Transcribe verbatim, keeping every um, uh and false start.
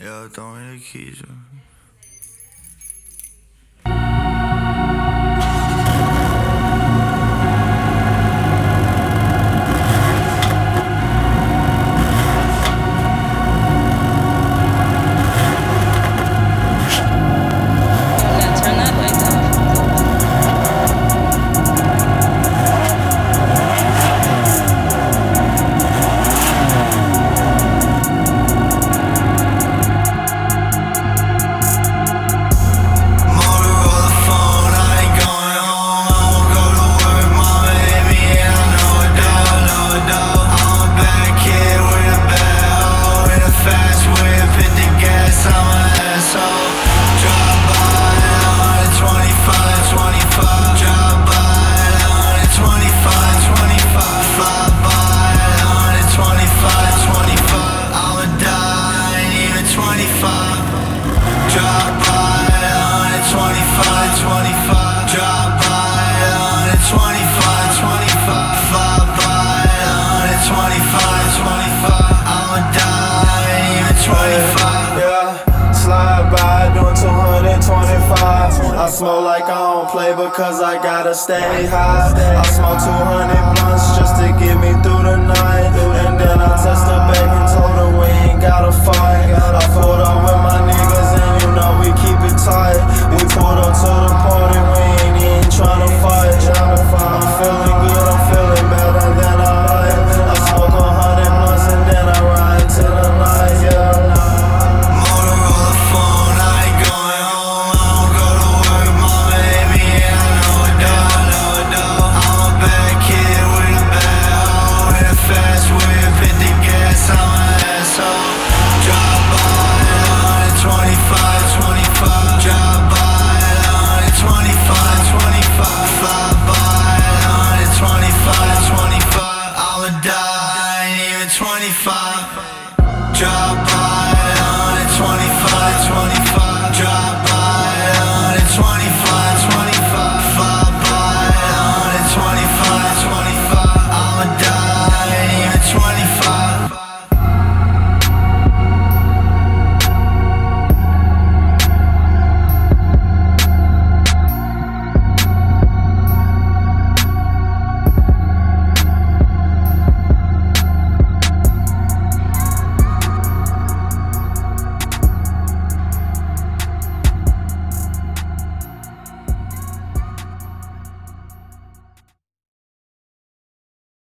Yeah, throw me the keys. I smoke like I don't play because I gotta stay high. I smoke two hundred blunts just to get me through the night. And then I text her back and told her we ain't gotta fight. I pulled up with my niggas and you know we keep it tight. We pulled up to the party, we ain't even tryna fight. I'm feeling good, I'm feeling better than I like. I smoke a hundred blunts and then I ride to the night, yeah. twenty-five, drop by.